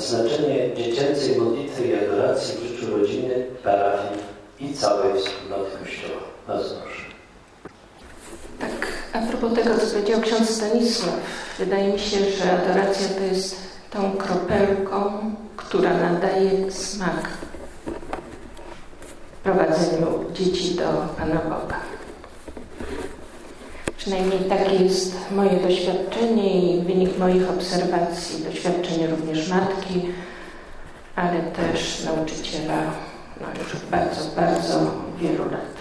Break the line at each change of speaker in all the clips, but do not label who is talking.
znaczenie dziecięcej modlitwy i adoracji w życiu rodziny, parafii i całej wspólnoty Kościoła. Bardzo proszę.
Tak, a propos tego, co powiedział ksiądz Stanisław, wydaje mi się, że adoracja to jest tą kropelką, która nadaje smak prowadzeniu dzieci do Pana Boga. Przynajmniej takie jest moje doświadczenie i wynik moich obserwacji, doświadczenie również matki, ale też nauczyciela już od bardzo, bardzo wielu lat.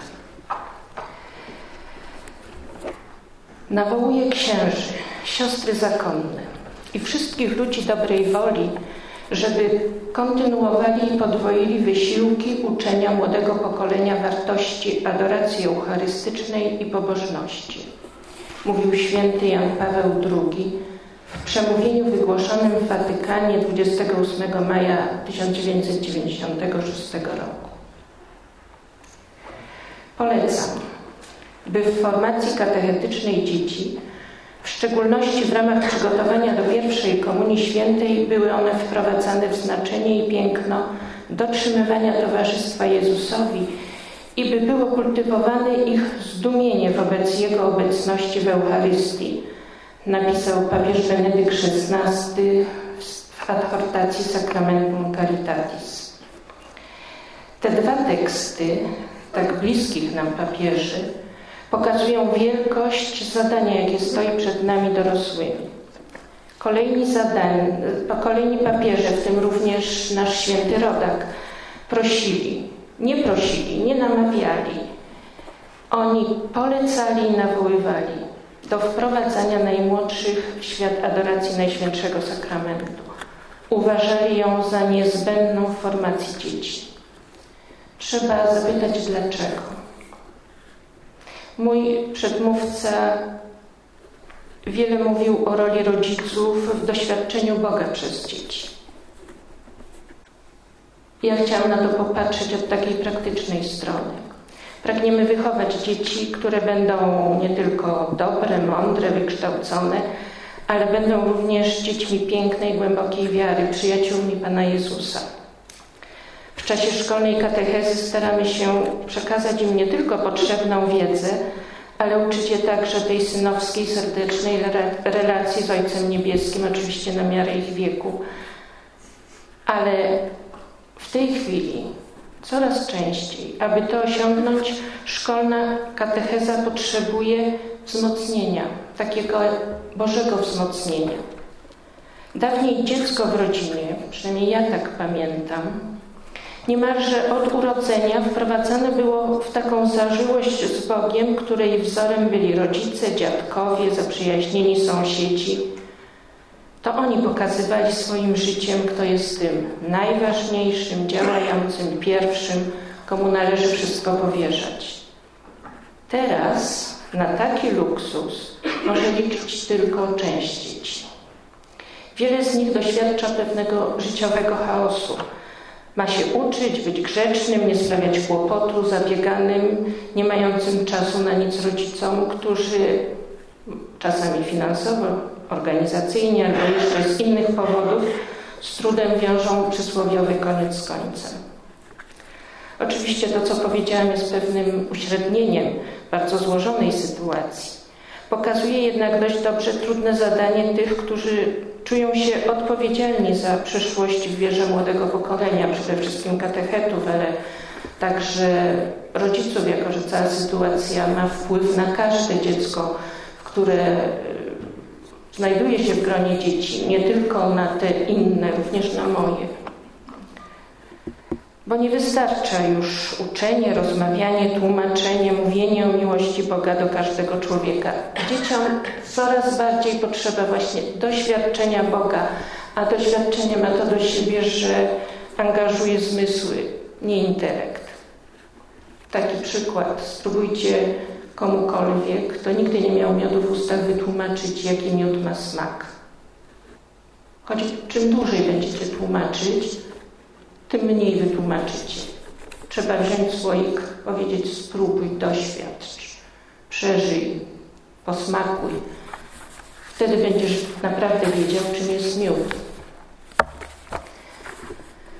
Nawołuję księży, siostry zakonne i wszystkich ludzi dobrej woli, żeby kontynuowali i podwoili wysiłki uczenia młodego pokolenia wartości adoracji eucharystycznej i pobożności. Mówił święty Jan Paweł II w przemówieniu wygłoszonym w Watykanie 28 maja 1996 roku. Polecam, by w formacji katechetycznej dzieci, w szczególności w ramach przygotowania do pierwszej Komunii Świętej, były one wprowadzane w znaczenie i piękno dotrzymywania towarzystwa Jezusowi i by było kultywowane ich zdumienie wobec Jego obecności w Eucharystii, napisał papież Benedykt XVI w adhortacji Sacramentum Caritatis. Te dwa teksty, tak bliskich nam papieży, pokazują wielkość zadania, jakie stoi przed nami dorosłymi. Kolejni papieże, w tym również nasz święty rodak, nie namawiali. Oni polecali i nawoływali do wprowadzania najmłodszych w świat adoracji Najświętszego Sakramentu. Uważali ją za niezbędną w formacji dzieci. Trzeba zapytać dlaczego. Mój przedmówca wiele mówił o roli rodziców w doświadczeniu Boga przez dzieci. Ja chciałam na to popatrzeć od takiej praktycznej strony. Pragniemy wychować dzieci, które będą nie tylko dobre, mądre, wykształcone, ale będą również dziećmi pięknej, głębokiej wiary, przyjaciółmi Pana Jezusa. W czasie szkolnej katechezy staramy się przekazać im nie tylko potrzebną wiedzę, ale uczyć je także tej synowskiej, serdecznej relacji z Ojcem Niebieskim, oczywiście na miarę ich wieku. Ale w tej chwili coraz częściej, aby to osiągnąć, szkolna katecheza potrzebuje wzmocnienia, takiego Bożego wzmocnienia. Dawniej dziecko w rodzinie, przynajmniej ja tak pamiętam, niemalże od urodzenia wprowadzane było w taką zażyłość z Bogiem, której wzorem byli rodzice, dziadkowie, zaprzyjaźnieni sąsiedzi. To oni pokazywali swoim życiem, kto jest tym najważniejszym, działającym, pierwszym, komu należy wszystko powierzać. Teraz na taki luksus może liczyć tylko część dzieci. Wiele z nich doświadcza pewnego życiowego chaosu. Ma się uczyć, być grzecznym, nie sprawiać kłopotu, zabieganym, nie mającym czasu na nic rodzicom, którzy czasami finansowo, organizacyjnie albo jeszcze z innych powodów z trudem wiążą przysłowiowy koniec z końcem. Oczywiście to, co powiedziałam, jest pewnym uśrednieniem bardzo złożonej sytuacji. Pokazuje jednak dość dobrze trudne zadanie tych, którzy czują się odpowiedzialni za przyszłość w wierze młodego pokolenia, przede wszystkim katechetów, ale także rodziców, jako że cała sytuacja ma wpływ na każde dziecko, które znajduje się w gronie dzieci, nie tylko na te inne, również na moje. Bo nie wystarcza już uczenie, rozmawianie, tłumaczenie, mówienie o miłości Boga do każdego człowieka. Dzieciom coraz bardziej potrzeba właśnie doświadczenia Boga, a doświadczenie ma to do siebie, że angażuje zmysły, nie intelekt. Taki przykład. Spróbujcie komukolwiek, kto nigdy nie miał miodu w ustach, wytłumaczyć, jaki miód ma smak. Choć czym dłużej będziecie tłumaczyć, tym mniej wytłumaczycie. Trzeba wziąć słoik, powiedzieć spróbuj, doświadcz, przeżyj, posmakuj. Wtedy będziesz naprawdę wiedział, czym jest miód.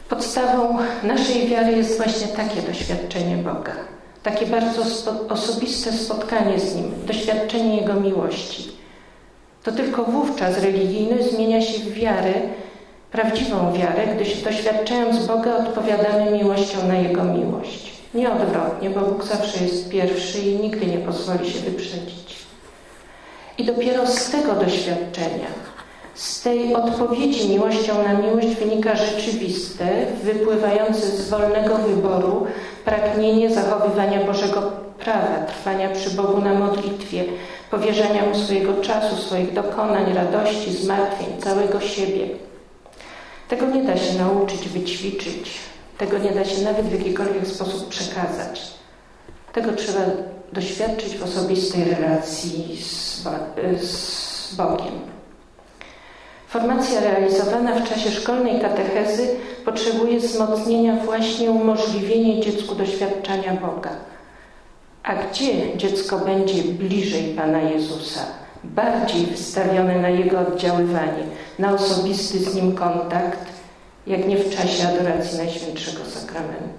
Podstawą naszej wiary jest właśnie takie doświadczenie Boga. Takie bardzo osobiste spotkanie z Nim, doświadczenie Jego miłości. To tylko wówczas religijność zmienia się w wiarę, prawdziwą wiarę, gdyż doświadczając Boga odpowiadamy miłością na Jego miłość. Nie odwrotnie, bo Bóg zawsze jest pierwszy i nigdy nie pozwoli się wyprzedzić. I dopiero z tego doświadczenia, z tej odpowiedzi miłością na miłość wynika rzeczywiste, wypływające z wolnego wyboru pragnienie zachowywania Bożego prawa, trwania przy Bogu na modlitwie, powierzania Mu swojego czasu, swoich dokonań, radości, zmartwień, całego siebie. Tego nie da się nauczyć, wyćwiczyć. Tego nie da się nawet w jakikolwiek sposób przekazać. Tego trzeba doświadczyć w osobistej relacji z Bogiem. Formacja realizowana w czasie szkolnej katechezy potrzebuje wzmocnienia właśnie umożliwienia dziecku doświadczania Boga. A gdzie dziecko będzie bliżej Pana Jezusa, bardziej wystawione na Jego oddziaływanie, na osobisty z Nim kontakt, jak nie w czasie adoracji Najświętszego Sakramentu.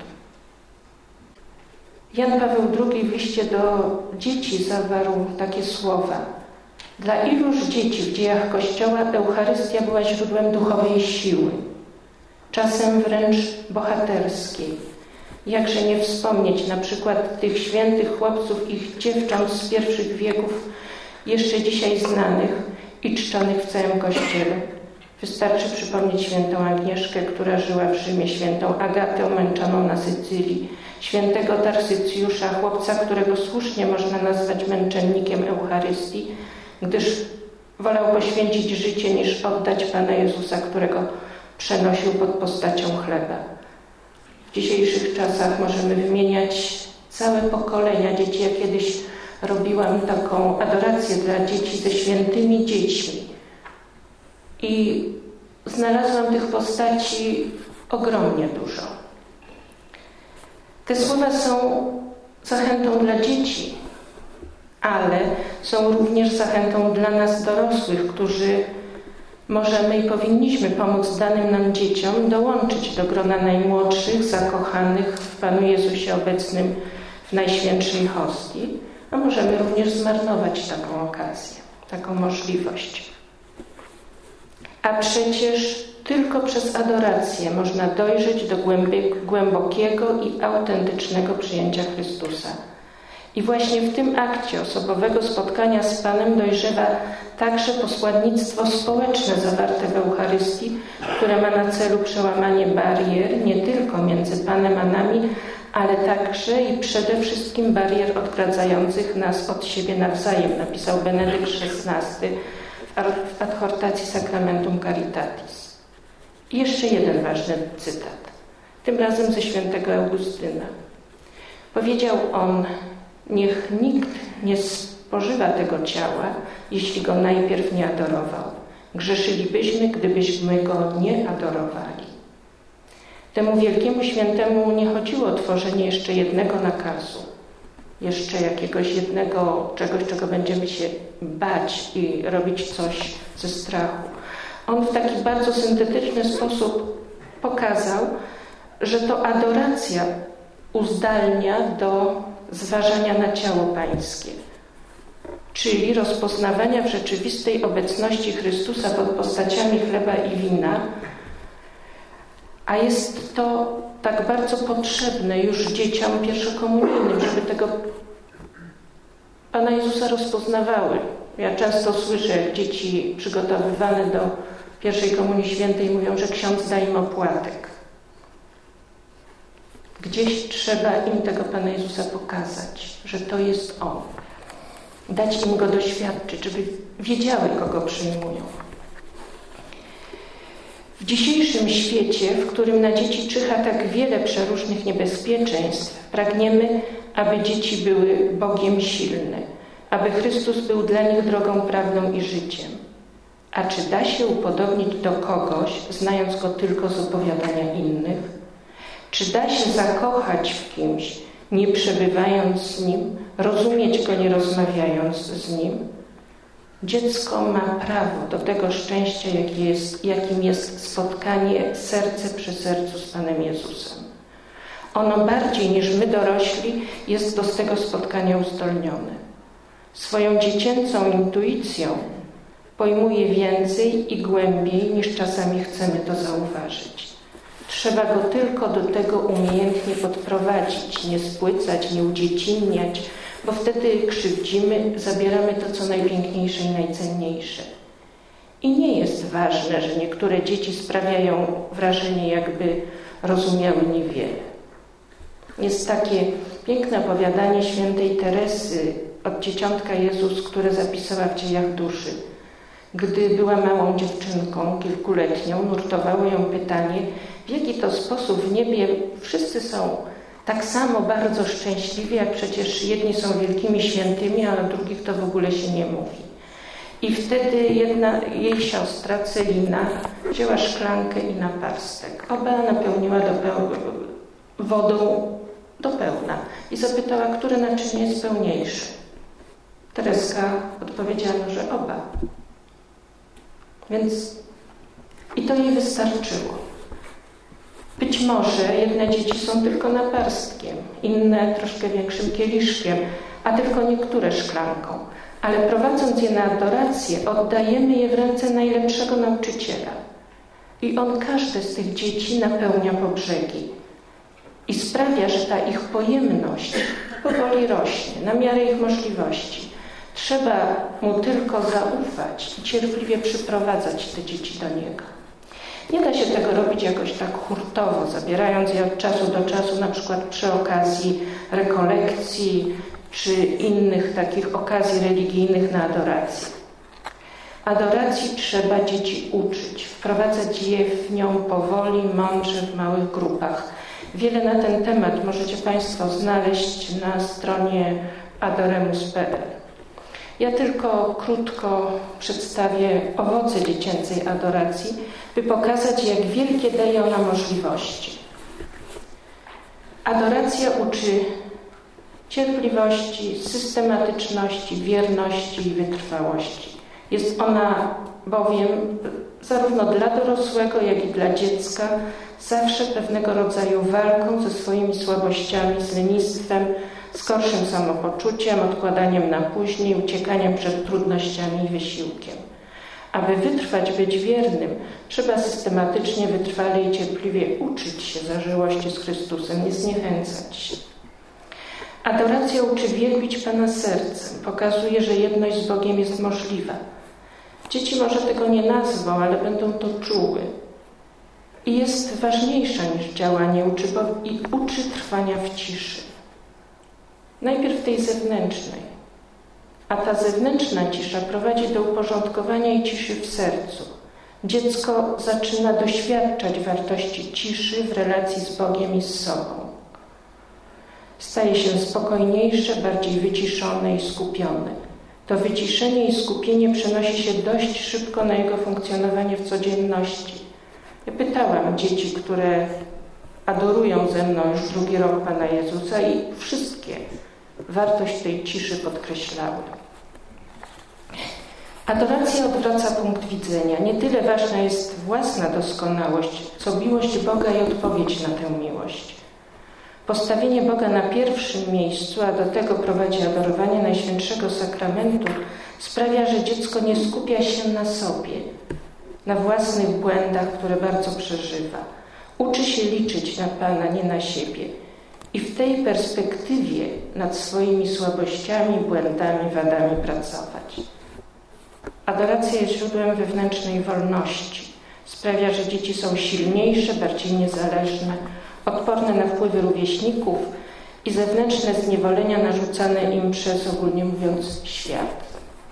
Jan Paweł II w liście do dzieci zawarł takie słowa: dla iluż dzieci w dziejach Kościoła Eucharystia była źródłem duchowej siły, czasem wręcz bohaterskiej. Jakże nie wspomnieć na przykład tych świętych chłopców i dziewcząt z pierwszych wieków, jeszcze dzisiaj znanych i czczonych w całym Kościele. Wystarczy przypomnieć świętą Agnieszkę, która żyła w Rzymie, świętą Agatę omęczoną na Sycylii, świętego Tarsycjusza, chłopca, którego słusznie można nazwać męczennikiem Eucharystii, gdyż wolał poświęcić życie niż oddać Pana Jezusa, którego przenosił pod postacią chleba. W dzisiejszych czasach możemy wymieniać całe pokolenia dzieci. Ja kiedyś robiłam taką adorację dla dzieci ze świętymi dziećmi i znalazłam tych postaci ogromnie dużo. Te słowa są zachętą dla dzieci, ale są również zachętą dla nas dorosłych, którzy możemy i powinniśmy pomóc danym nam dzieciom dołączyć do grona najmłodszych, zakochanych w Panu Jezusie obecnym w Najświętszej Hostii, a możemy również zmarnować taką okazję, taką możliwość. A przecież tylko przez adorację można dojrzeć do głębokiego i autentycznego przyjęcia Chrystusa. I właśnie w tym akcie osobowego spotkania z Panem dojrzewa także posłannictwo społeczne zawarte w Eucharystii, które ma na celu przełamanie barier nie tylko między Panem a nami, ale także i przede wszystkim barier odgradzających nas od siebie nawzajem, napisał Benedykt XVI w adhortacji Sacramentum Caritatis. I jeszcze jeden ważny cytat, tym razem ze świętego Augustyna. Powiedział on: niech nikt nie spożywa tego ciała, jeśli go najpierw nie adorował. Grzeszylibyśmy, gdybyśmy go nie adorowali. Temu wielkiemu świętemu nie chodziło o tworzenie jeszcze jednego nakazu, jeszcze jakiegoś jednego czegoś, czego będziemy się bać i robić coś ze strachu. On w taki bardzo syntetyczny sposób pokazał, że to adoracja uzdalnia do zważania na ciało Pańskie, czyli rozpoznawania w rzeczywistej obecności Chrystusa pod postaciami chleba i wina, a jest to tak bardzo potrzebne już dzieciom pierwszokomunijnym, żeby tego Pana Jezusa rozpoznawały. Ja często słyszę, jak dzieci przygotowywane do pierwszej Komunii Świętej mówią, że ksiądz da im opłatek. Gdzieś trzeba im tego Pana Jezusa pokazać, że to jest On. Dać im Go doświadczyć, żeby wiedziały, kogo przyjmują. W dzisiejszym świecie, w którym na dzieci czyha tak wiele przeróżnych niebezpieczeństw, pragniemy, aby dzieci były Bogiem silne, aby Chrystus był dla nich drogą prawdą i życiem. A czy da się upodobnić do kogoś, znając Go tylko z opowiadania innych? Czy da się zakochać w kimś, nie przebywając z Nim, rozumieć Go, nie rozmawiając z Nim? Dziecko ma prawo do tego szczęścia, jakim jest spotkanie serce przy sercu z Panem Jezusem. Ono bardziej niż my dorośli jest do tego spotkania uzdolnione. Swoją dziecięcą intuicją pojmuje więcej i głębiej niż czasami chcemy to zauważyć. Trzeba go tylko do tego umiejętnie podprowadzić, nie spłycać, nie udziecinniać, bo wtedy krzywdzimy, zabieramy to, co najpiękniejsze i najcenniejsze. I nie jest ważne, że niektóre dzieci sprawiają wrażenie, jakby rozumiały niewiele. Jest takie piękne opowiadanie świętej Teresy od dzieciątka Jezus, które zapisała w Dziejach Duszy. Gdy była małą dziewczynką, kilkuletnią, nurtowało ją pytanie, w jaki to sposób w niebie wszyscy są tak samo bardzo szczęśliwi, jak przecież jedni są wielkimi świętymi, a o drugich to w ogóle się nie mówi. I wtedy jej siostra, Celina, wzięła szklankę i naparstek. Oba napełniła wodą do pełna i zapytała, które naczynie jest pełniejsze. Tereska odpowiedziała, że oba. Więc i to jej wystarczyło. Być może jedne dzieci są tylko naparstkiem, inne troszkę większym kieliszkiem, a tylko niektóre szklanką. Ale prowadząc je na adorację, oddajemy je w ręce najlepszego nauczyciela. I on każde z tych dzieci napełnia po brzegi. I sprawia, że ta ich pojemność powoli rośnie, na miarę ich możliwości. Trzeba mu tylko zaufać i cierpliwie przyprowadzać te dzieci do niego. Nie da się tego robić jakoś tak hurtowo, zabierając je od czasu do czasu, na przykład przy okazji rekolekcji czy innych takich okazji religijnych na adorację. Adoracji trzeba dzieci uczyć, wprowadzać je w nią powoli, mądrze, w małych grupach. Wiele na ten temat możecie Państwo znaleźć na stronie adoremus.pl. Ja tylko krótko przedstawię owoce dziecięcej adoracji, by pokazać, jak wielkie daje ona możliwości. Adoracja uczy cierpliwości, systematyczności, wierności i wytrwałości. Jest ona bowiem zarówno dla dorosłego, jak i dla dziecka zawsze pewnego rodzaju walką ze swoimi słabościami, z lenistwem, z gorszym samopoczuciem, odkładaniem na później, uciekaniem przed trudnościami i wysiłkiem. Aby wytrwać, być wiernym, trzeba systematycznie, wytrwale i cierpliwie uczyć się zażyłości z Chrystusem, nie zniechęcać się. Adoracja uczy wielbić Pana sercem, pokazuje, że jedność z Bogiem jest możliwa. Dzieci może tego nie nazwą, ale będą to czuły. I jest ważniejsza niż działanie i uczy trwania w ciszy. Najpierw tej zewnętrznej, a ta zewnętrzna cisza prowadzi do uporządkowania i ciszy w sercu. Dziecko zaczyna doświadczać wartości ciszy w relacji z Bogiem i z sobą. Staje się spokojniejsze, bardziej wyciszone i skupione. To wyciszenie i skupienie przenosi się dość szybko na jego funkcjonowanie w codzienności. Ja pytałam dzieci, które adorują ze mną już drugi rok Pana Jezusa i wszystkie wartość tej ciszy podkreślały. Adoracja odwraca punkt widzenia. Nie tyle ważna jest własna doskonałość, co miłość Boga i odpowiedź na tę miłość. Postawienie Boga na pierwszym miejscu, a do tego prowadzi adorowanie Najświętszego Sakramentu, sprawia, że dziecko nie skupia się na sobie, na własnych błędach, które bardzo przeżywa. Uczy się liczyć na Pana, nie na siebie. I w tej perspektywie nad swoimi słabościami, błędami, wadami pracować. Adoracja jest źródłem wewnętrznej wolności. Sprawia, że dzieci są silniejsze, bardziej niezależne, odporne na wpływy rówieśników i zewnętrzne zniewolenia narzucane im przez, ogólnie mówiąc, świat.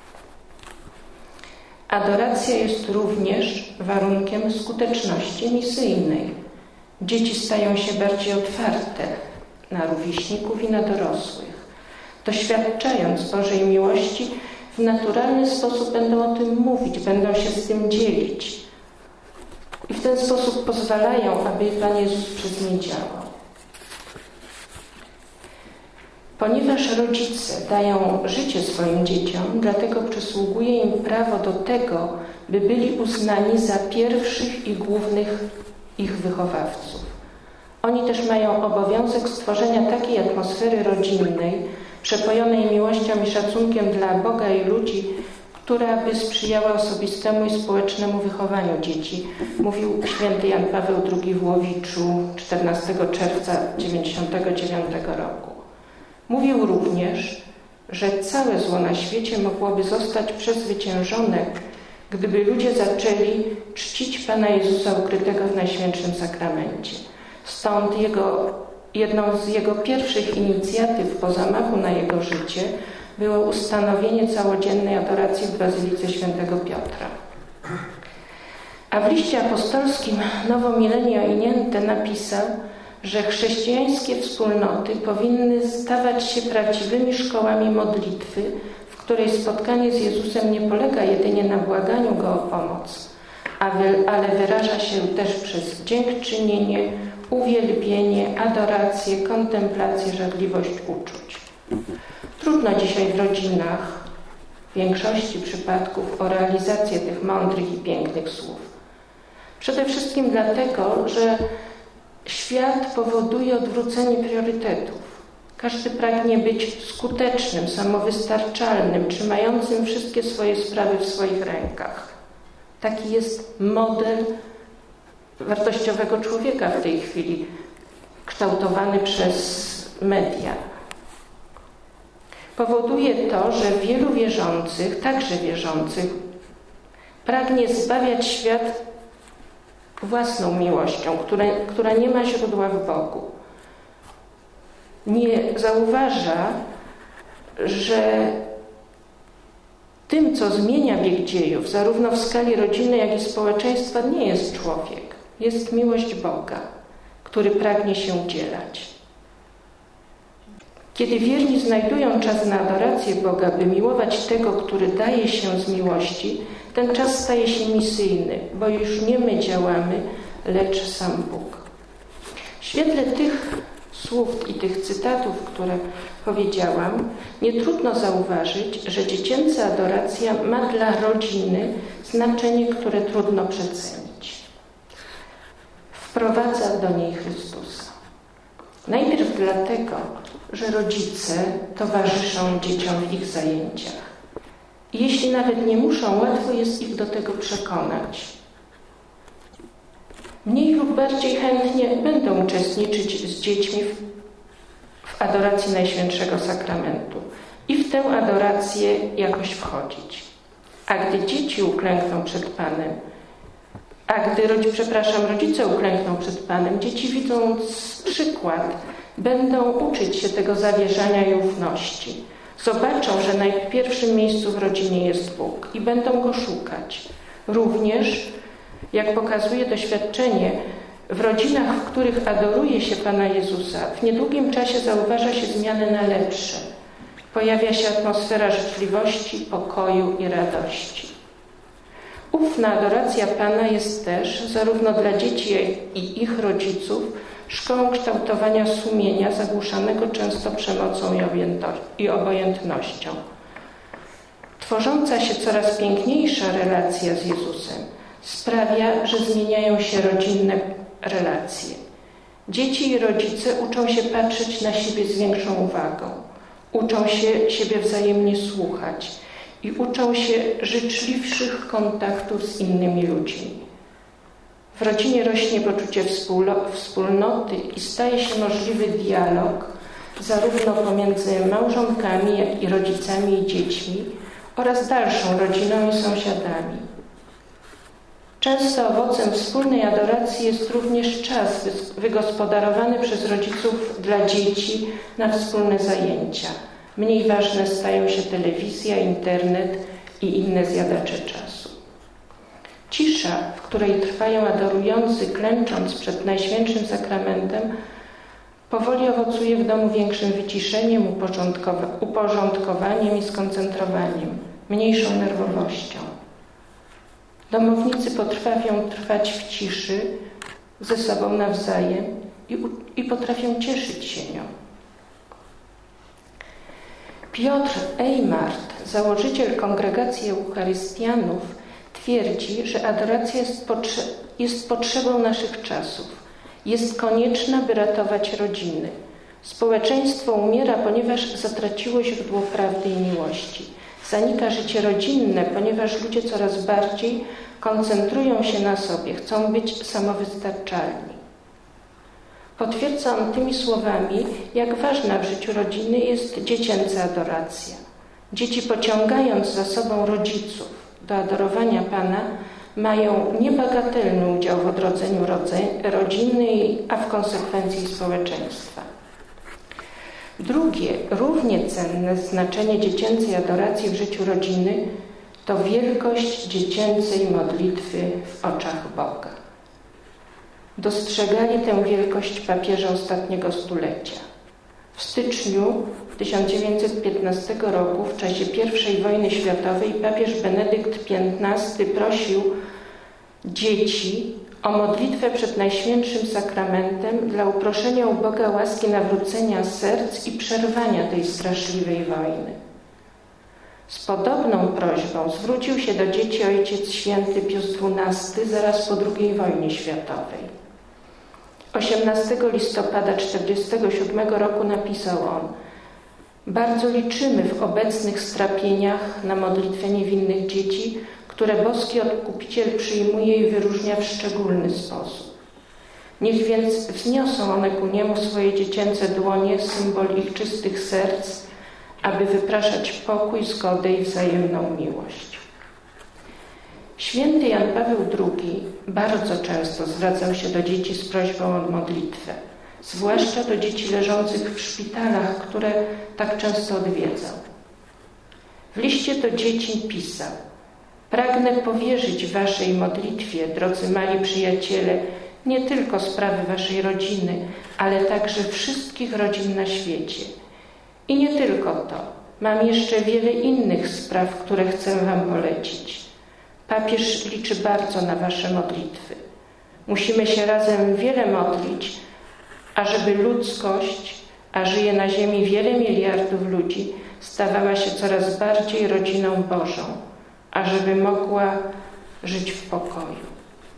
Adoracja jest również warunkiem skuteczności misyjnej. Dzieci stają się bardziej otwarte na rówieśników i na dorosłych. Doświadczając Bożej miłości, w naturalny sposób będą o tym mówić, będą się z tym dzielić. I w ten sposób pozwalają, aby Pan Jezus przez nie działał. Ponieważ rodzice dają życie swoim dzieciom, dlatego przysługuje im prawo do tego, by byli uznani za pierwszych i głównych ich wychowawców. Oni też mają obowiązek stworzenia takiej atmosfery rodzinnej, przepojonej miłością i szacunkiem dla Boga i ludzi, która by sprzyjała osobistemu i społecznemu wychowaniu dzieci, mówił święty Jan Paweł II w Łowiczu 14 czerwca 1999 roku. Mówił również, że całe zło na świecie mogłoby zostać przezwyciężone, gdyby ludzie zaczęli czcić Pana Jezusa ukrytego w Najświętszym Sakramencie. Stąd jedną z jego pierwszych inicjatyw po zamachu na jego życie było ustanowienie całodziennej adoracji w Bazylice Świętego Piotra. A w liście apostolskim Novo Millennio Iniente napisał, że chrześcijańskie wspólnoty powinny stawać się prawdziwymi szkołami modlitwy, w której spotkanie z Jezusem nie polega jedynie na błaganiu Go o pomoc, ale wyraża się też przez dziękczynienie, uwielbienie, adorację, kontemplację, żarliwość uczuć. Trudno dzisiaj w rodzinach, w większości przypadków, o realizację tych mądrych i pięknych słów. Przede wszystkim dlatego, że świat powoduje odwrócenie priorytetów. Każdy pragnie być skutecznym, samowystarczalnym, trzymającym wszystkie swoje sprawy w swoich rękach. Taki jest model wartościowego człowieka w tej chwili, kształtowany przez media. Powoduje to, że wielu wierzących, także wierzących, pragnie zbawiać świat własną miłością, która nie ma źródła w Bogu. Nie zauważa, że tym, co zmienia bieg dziejów, zarówno w skali rodziny, jak i społeczeństwa, nie jest człowiek. Jest miłość Boga, który pragnie się udzielać. Kiedy wierni znajdują czas na adorację Boga, by miłować tego, który daje się z miłości, ten czas staje się misyjny, bo już nie my działamy, lecz sam Bóg. W świetle tych słów i tych cytatów, które powiedziałam, nie trudno zauważyć, że dziecięca adoracja ma dla rodziny znaczenie, które trudno przecenić. Wprowadza do niej Chrystusa. Najpierw dlatego, że rodzice towarzyszą dzieciom w ich zajęciach. I jeśli nawet nie muszą, łatwo jest ich do tego przekonać. Mniej lub bardziej chętnie będą uczestniczyć z dziećmi w adoracji Najświętszego Sakramentu i w tę adorację jakoś wchodzić. A gdy dzieci uklękną przed Panem, rodzice uklękną przed Panem, dzieci, widząc przykład, będą uczyć się tego zawierzania i ufności. Zobaczą, że na pierwszym miejscu w rodzinie jest Bóg i będą Go szukać. Również, jak pokazuje doświadczenie, w rodzinach, w których adoruje się Pana Jezusa, w niedługim czasie zauważa się zmiany na lepsze. Pojawia się atmosfera życzliwości, pokoju i radości. Ufna adoracja Pana jest też, zarówno dla dzieci i ich rodziców, szkołą kształtowania sumienia zagłuszanego często przemocą i obojętnością. Tworząca się coraz piękniejsza relacja z Jezusem sprawia, że zmieniają się rodzinne relacje. Dzieci i rodzice uczą się patrzeć na siebie z większą uwagą, uczą się siebie wzajemnie słuchać i uczą się życzliwszych kontaktów z innymi ludźmi. W rodzinie rośnie poczucie wspólnoty i staje się możliwy dialog zarówno pomiędzy małżonkami, jak i rodzicami i dziećmi oraz dalszą rodziną i sąsiadami. Często owocem wspólnej adoracji jest również czas wygospodarowany przez rodziców dla dzieci na wspólne zajęcia. Mniej ważne stają się telewizja, internet i inne zjadacze czasu. Cisza, w której trwają adorujący, klęcząc przed Najświętszym Sakramentem, powoli owocuje w domu większym wyciszeniem, uporządkowaniem i skoncentrowaniem, mniejszą nerwowością. Domownicy potrafią trwać w ciszy ze sobą nawzajem i potrafią cieszyć się nią. Piotr Eymart, założyciel Kongregacji Eucharystianów, twierdzi, że adoracja jest potrzebą naszych czasów. Jest konieczna, by ratować rodziny. Społeczeństwo umiera, ponieważ zatraciło źródło prawdy i miłości. Zanika życie rodzinne, ponieważ ludzie coraz bardziej koncentrują się na sobie, chcą być samowystarczalni. Potwierdzam tymi słowami, jak ważna w życiu rodziny jest dziecięca adoracja. Dzieci, pociągając za sobą rodziców do adorowania Pana, mają niebagatelny udział w odrodzeniu rodziny, a w konsekwencji społeczeństwa. Drugie, równie cenne znaczenie dziecięcej adoracji w życiu rodziny to wielkość dziecięcej modlitwy w oczach Boga. Dostrzegali tę wielkość papieże ostatniego stulecia. W styczniu 1915 roku, w czasie I wojny światowej, papież Benedykt XV prosił dzieci o modlitwę przed Najświętszym Sakramentem dla uproszenia u Boga łaski nawrócenia serc i przerwania tej straszliwej wojny. Z podobną prośbą zwrócił się do dzieci Ojciec Święty Pius XII zaraz po II wojnie światowej. 18 listopada 1947 roku napisał on: bardzo liczymy w obecnych strapieniach na modlitwę niewinnych dzieci, które boski Odkupiciel przyjmuje i wyróżnia w szczególny sposób. Niech więc wzniosą one ku niemu swoje dziecięce dłonie, symbol ich czystych serc, aby wypraszać pokój, zgodę i wzajemną miłość. Święty Jan Paweł II bardzo często zwracał się do dzieci z prośbą o modlitwę, zwłaszcza do dzieci leżących w szpitalach, które tak często odwiedzał. W liście do dzieci pisał: pragnę powierzyć waszej modlitwie, drodzy mali przyjaciele, nie tylko sprawy waszej rodziny, ale także wszystkich rodzin na świecie. I nie tylko to. Mam jeszcze wiele innych spraw, które chcę wam polecić. Papież liczy bardzo na wasze modlitwy. Musimy się razem wiele modlić, ażeby ludzkość, a żyje na ziemi wiele miliardów ludzi, stawała się coraz bardziej rodziną Bożą, ażeby mogła żyć w pokoju.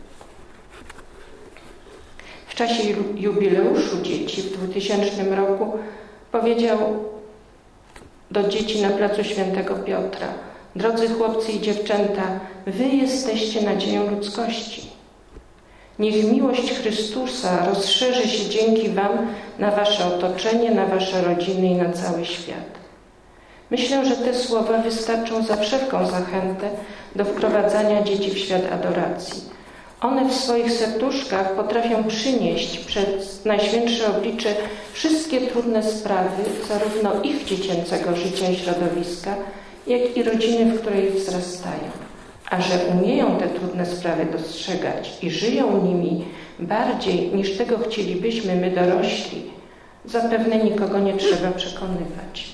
W czasie jubileuszu dzieci w 2000 roku powiedział do dzieci na placu Świętego Piotra: drodzy chłopcy i dziewczęta, wy jesteście nadzieją ludzkości. Niech miłość Chrystusa rozszerzy się dzięki wam na wasze otoczenie, na wasze rodziny i na cały świat. Myślę, że te słowa wystarczą za wszelką zachętę do wprowadzania dzieci w świat adoracji. One w swoich serduszkach potrafią przynieść przed Najświętsze oblicze wszystkie trudne sprawy, zarówno ich dziecięcego życia i środowiska, jak i rodziny, w której wzrastają. A że umieją te trudne sprawy dostrzegać i żyją nimi bardziej niż tego chcielibyśmy my dorośli, zapewne nikogo nie trzeba przekonywać.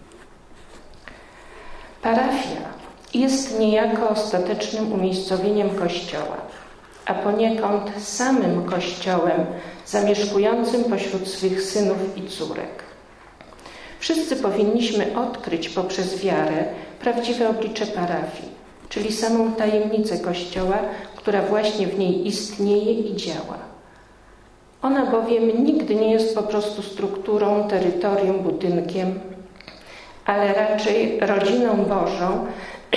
Parafia jest niejako ostatecznym umiejscowieniem Kościoła, a poniekąd samym Kościołem zamieszkującym pośród swych synów i córek. Wszyscy powinniśmy odkryć poprzez wiarę prawdziwe oblicze parafii, czyli samą tajemnicę Kościoła, która właśnie w niej istnieje i działa. Ona bowiem nigdy nie jest po prostu strukturą, terytorium, budynkiem, ale raczej rodziną Bożą,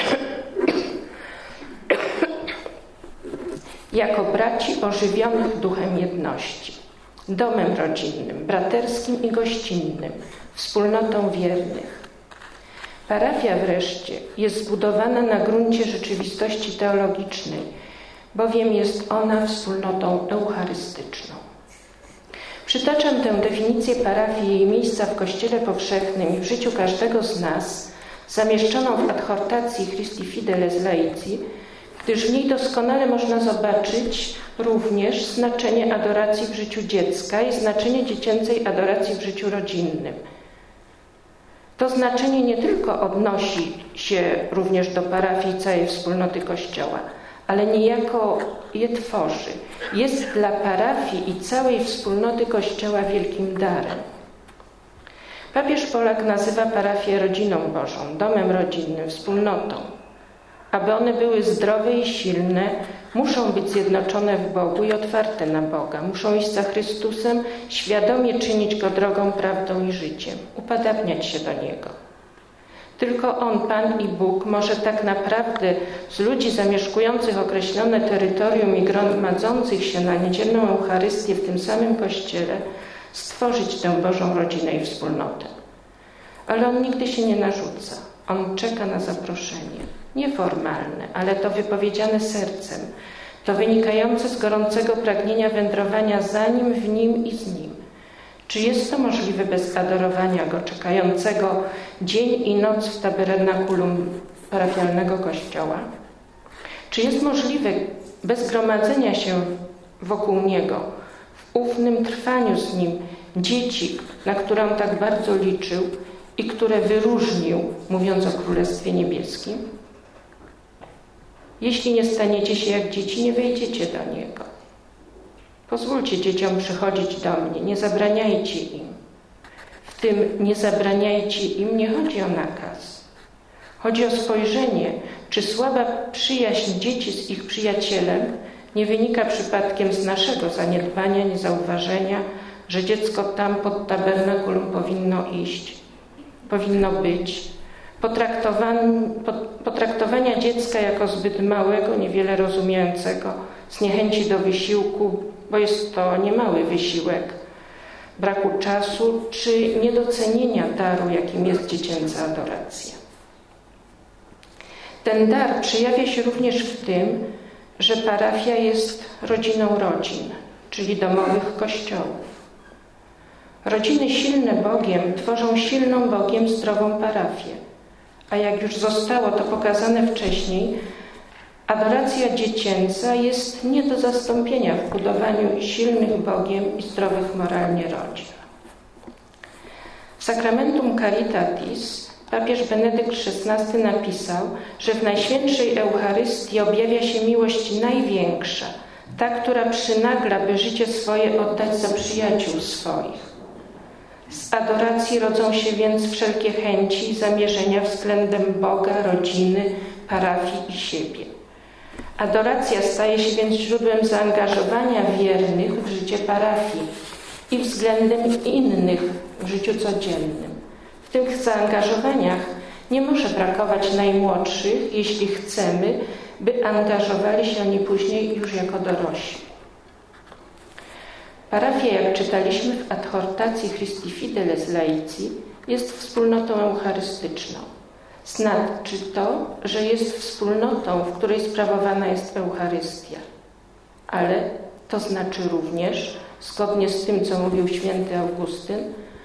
jako braci ożywionych duchem jedności, domem rodzinnym, braterskim i gościnnym, wspólnotą wiernych. Parafia wreszcie jest zbudowana na gruncie rzeczywistości teologicznej, bowiem jest ona wspólnotą eucharystyczną. Przytaczam tę definicję parafii i jej miejsca w Kościele powszechnym i w życiu każdego z nas, zamieszczoną w adhortacji Christi Fideles Laici, gdyż w niej doskonale można zobaczyć również znaczenie adoracji w życiu dziecka i znaczenie dziecięcej adoracji w życiu rodzinnym. To znaczenie nie tylko odnosi się również do parafii i całej wspólnoty Kościoła, ale niejako je tworzy. Jest dla parafii i całej wspólnoty Kościoła wielkim darem. Papież Polak nazywa parafię rodziną Bożą, domem rodzinnym, wspólnotą. Aby one były zdrowe i silne, muszą być zjednoczone w Bogu i otwarte na Boga. Muszą iść za Chrystusem, świadomie czynić Go drogą, prawdą i życiem, upodabniać się do Niego. Tylko On, Pan i Bóg, może tak naprawdę z ludzi zamieszkujących określone terytorium i gromadzących się na niedzielną Eucharystię w tym samym Kościele stworzyć tę Bożą rodzinę i wspólnotę. Ale On nigdy się nie narzuca. On czeka na zaproszenie. Nieformalne, ale to wypowiedziane sercem. To wynikające z gorącego pragnienia wędrowania za Nim, w Nim i z Nim. Czy jest to możliwe bez adorowania Go, czekającego dzień i noc w tabernakulum parafialnego kościoła? Czy jest możliwe bez gromadzenia się wokół Niego, w ufnym trwaniu z Nim, dzieci, na które On tak bardzo liczył i które wyróżnił, mówiąc o Królestwie Niebieskim? Jeśli nie staniecie się jak dzieci, nie wejdziecie do Niego. Pozwólcie dzieciom przychodzić do mnie, nie zabraniajcie im. W tym nie zabraniajcie im nie chodzi o nakaz. Chodzi o spojrzenie, czy słaba przyjaźń dzieci z ich przyjacielem nie wynika przypadkiem z naszego zaniedbania, niezauważenia, że dziecko tam pod tabernakulum powinno iść, powinno być, potraktowania dziecka jako zbyt małego, niewiele rozumiejącego, z niechęci do wysiłku, bo jest to niemały wysiłek, braku czasu czy niedocenienia daru, jakim jest dziecięca adoracja. Ten dar przejawia się również w tym, że parafia jest rodziną rodzin, czyli domowych kościołów. Rodziny silne Bogiem tworzą silną Bogiem zdrową parafię, a jak już zostało to pokazane wcześniej, adoracja dziecięca jest nie do zastąpienia w budowaniu silnych Bogiem i zdrowych moralnie rodzin. W Sacramentum Caritatis papież Benedykt XVI napisał, że w Najświętszej Eucharystii objawia się miłość największa, ta, która przynagla, by życie swoje oddać za przyjaciół swoich. Z adoracji rodzą się więc wszelkie chęci i zamierzenia względem Boga, rodziny, parafii i siebie. Adoracja staje się więc źródłem zaangażowania wiernych w życie parafii i względem innych w życiu codziennym. W tych zaangażowaniach nie może brakować najmłodszych, jeśli chcemy, by angażowali się oni później już jako dorośli. Parafia, jak czytaliśmy w adhortacji Christi Fideles Laici, jest wspólnotą eucharystyczną. Znaczy to, że jest wspólnotą, w której sprawowana jest Eucharystia. Ale to znaczy również, zgodnie z tym, co mówił święty Augustyn,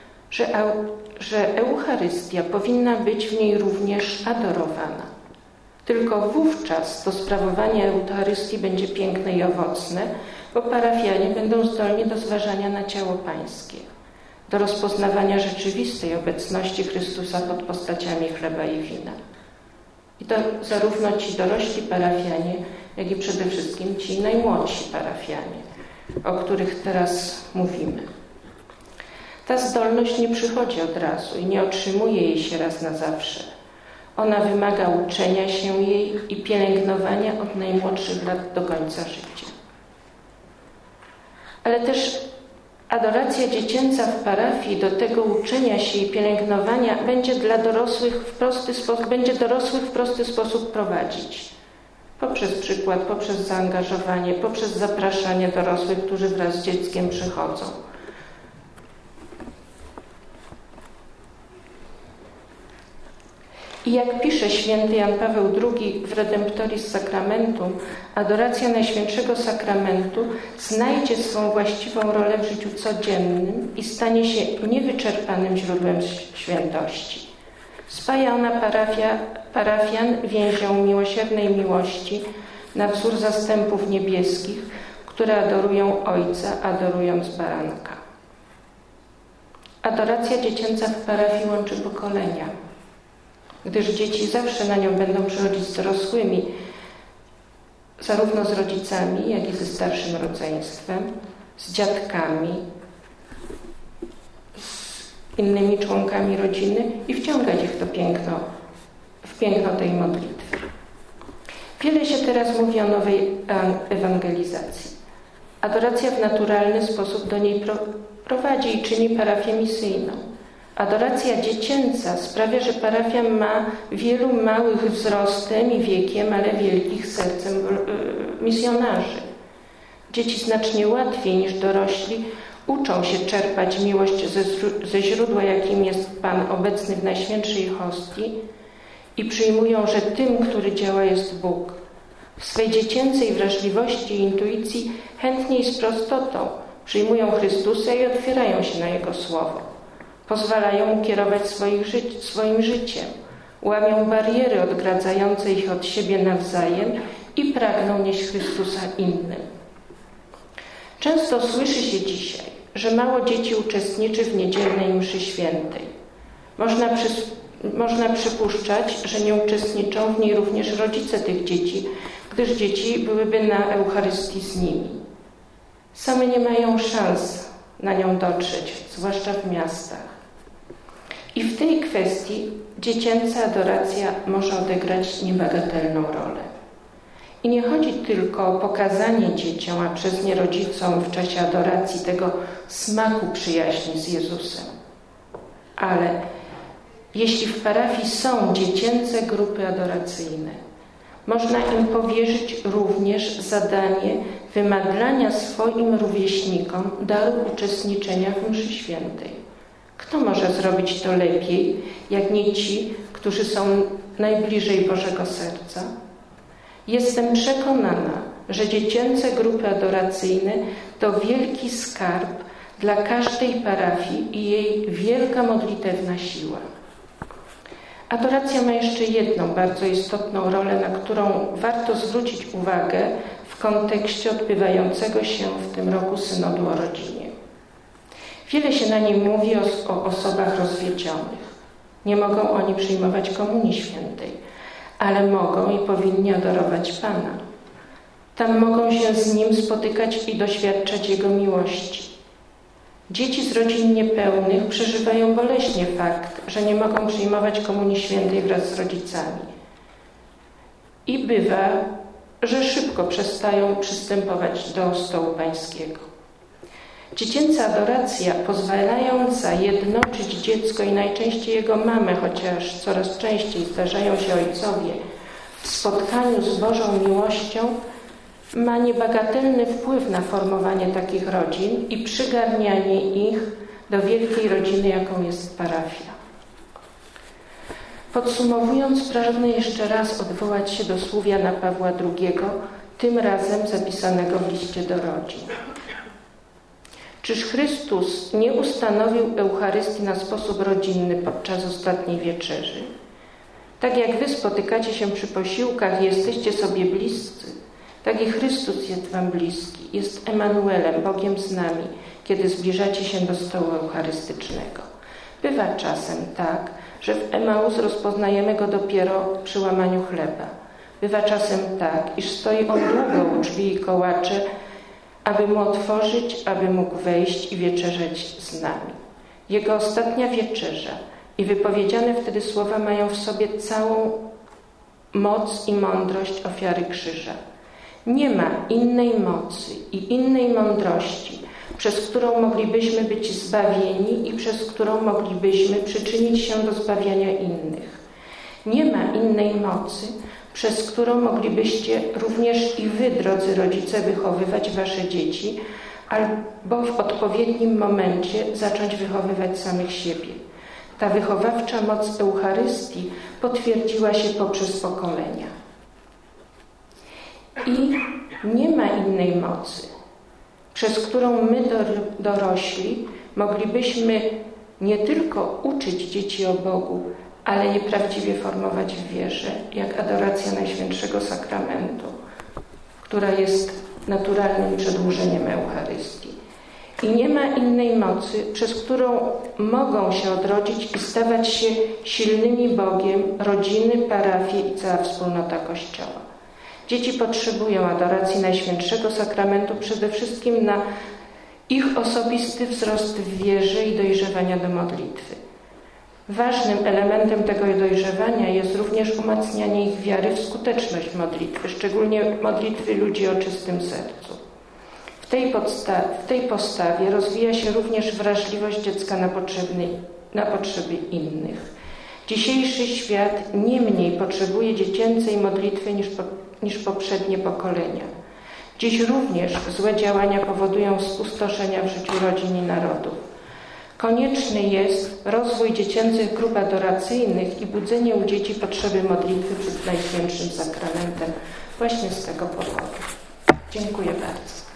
że Eucharystia powinna być w niej również adorowana. Tylko wówczas to sprawowanie Eucharystii będzie piękne i owocne, bo parafianie będą zdolni do zważania na ciało Pańskie, do rozpoznawania rzeczywistej obecności Chrystusa pod postaciami chleba i wina. I to zarówno ci dorośli parafianie, jak i przede wszystkim ci najmłodsi parafianie, o których teraz mówimy. Ta zdolność nie przychodzi od razu i nie otrzymuje jej się raz na zawsze. Ona wymaga uczenia się jej i pielęgnowania od najmłodszych lat do końca życia. Ale też adoracja dziecięca w parafii do tego uczenia się i pielęgnowania będzie dorosłych w prosty sposób prowadzić. Poprzez przykład, poprzez zaangażowanie, poprzez zapraszanie dorosłych, którzy wraz z dzieckiem przychodzą. I jak pisze święty Jan Paweł II w Redemptoris Sacramentum, adoracja Najświętszego Sakramentu znajdzie swą właściwą rolę w życiu codziennym i stanie się niewyczerpanym źródłem świętości. Spaja ona parafian więzią miłosiernej miłości na wzór zastępów niebieskich, które adorują Ojca, adorując baranka. Adoracja dziecięca w parafii łączy pokolenia, gdyż dzieci zawsze na nią będą przychodzić z dorosłymi, zarówno z rodzicami, jak i ze starszym rodzeństwem, z dziadkami, z innymi członkami rodziny i wciągać ich w piękno tej modlitwy. Wiele się teraz mówi o nowej ewangelizacji. Adoracja w naturalny sposób do niej prowadzi i czyni parafię misyjną. Adoracja dziecięca sprawia, że parafia ma wielu małych wzrostem i wiekiem, ale wielkich sercem misjonarzy. Dzieci znacznie łatwiej niż dorośli uczą się czerpać miłość ze źródła, jakim jest Pan obecny w Najświętszej Hostii i przyjmują, że tym, który działa, jest Bóg. W swej dziecięcej wrażliwości i intuicji chętnie i z prostotą przyjmują Chrystusa i otwierają się na Jego Słowo. Pozwalają Mu kierować swoim życiem. Łamią bariery odgradzające ich od siebie nawzajem i pragną nieść Chrystusa innym. Często słyszy się dzisiaj, że mało dzieci uczestniczy w niedzielnej mszy świętej. Można przypuszczać, że nie uczestniczą w niej również rodzice tych dzieci, gdyż dzieci byłyby na Eucharystii z nimi. Same nie mają szans na nią dotrzeć, zwłaszcza w miastach. I w tej kwestii dziecięca adoracja może odegrać niebagatelną rolę. I nie chodzi tylko o pokazanie dzieciom, a przez nie rodzicom w czasie adoracji tego smaku przyjaźni z Jezusem. Ale jeśli w parafii są dziecięce grupy adoracyjne, można im powierzyć również zadanie wymadlania swoim rówieśnikom daru uczestniczenia w mszy świętej. Kto może zrobić to lepiej, jak nie ci, którzy są najbliżej Bożego Serca? Jestem przekonana, że dziecięce grupy adoracyjne to wielki skarb dla każdej parafii i jej wielka modlitewna siła. Adoracja ma jeszcze jedną bardzo istotną rolę, na którą warto zwrócić uwagę w kontekście odbywającego się w tym roku synodu o rodzinie. Wiele się na nim mówi o osobach rozwiedzionych. Nie mogą oni przyjmować Komunii Świętej, ale mogą i powinni adorować Pana. Tam mogą się z Nim spotykać i doświadczać Jego miłości. Dzieci z rodzin niepełnych przeżywają boleśnie fakt, że nie mogą przyjmować Komunii Świętej wraz z rodzicami. I bywa, że szybko przestają przystępować do stołu pańskiego. Dziecięca adoracja, pozwalająca jednoczyć dziecko i najczęściej jego mamę, chociaż coraz częściej zdarzają się ojcowie, w spotkaniu z Bożą miłością, ma niebagatelny wpływ na formowanie takich rodzin i przygarnianie ich do wielkiej rodziny, jaką jest parafia. Podsumowując, pragnę jeszcze raz odwołać się do słów Jana Pawła II, tym razem zapisanego w liście do rodzin. Czyż Chrystus nie ustanowił Eucharystii na sposób rodzinny podczas ostatniej wieczerzy? Tak jak wy spotykacie się przy posiłkach i jesteście sobie bliscy, tak i Chrystus jest wam bliski, jest Emanuelem, Bogiem z nami, kiedy zbliżacie się do stołu eucharystycznego. Bywa czasem tak, że w Emaus rozpoznajemy Go dopiero przy łamaniu chleba. Bywa czasem tak, iż stoi On długo u drzwi i kołacze, aby Mu otworzyć, aby mógł wejść i wieczerzać z nami. Jego ostatnia wieczerza i wypowiedziane wtedy słowa mają w sobie całą moc i mądrość ofiary krzyża. Nie ma innej mocy i innej mądrości, przez którą moglibyśmy być zbawieni i przez którą moglibyśmy przyczynić się do zbawiania innych. Nie ma innej mocy, przez którą moglibyście również i wy, drodzy rodzice, wychowywać wasze dzieci, albo w odpowiednim momencie zacząć wychowywać samych siebie. Ta wychowawcza moc Eucharystii potwierdziła się poprzez pokolenia. I nie ma innej mocy, przez którą my, dorośli, moglibyśmy nie tylko uczyć dzieci o Bogu, ale je prawdziwie formować w wierze, jak adoracja Najświętszego Sakramentu, która jest naturalnym przedłużeniem Eucharystii. I nie ma innej mocy, przez którą mogą się odrodzić i stawać się silnymi Bogiem rodziny, parafie i cała wspólnota Kościoła. Dzieci potrzebują adoracji Najświętszego Sakramentu przede wszystkim na ich osobisty wzrost w wierze i dojrzewania do modlitwy. Ważnym elementem tego dojrzewania jest również umacnianie ich wiary w skuteczność modlitwy, szczególnie modlitwy ludzi o czystym sercu. W tej postawie rozwija się również wrażliwość dziecka na potrzeby innych. Dzisiejszy świat nie mniej potrzebuje dziecięcej modlitwy niż poprzednie pokolenia. Dziś również złe działania powodują spustoszenia w życiu rodzin i narodów. Konieczny jest rozwój dziecięcych grup adoracyjnych i budzenie u dzieci potrzeby modlitwy przed Najświętszym Sakramentem właśnie z tego powodu. Dziękuję bardzo.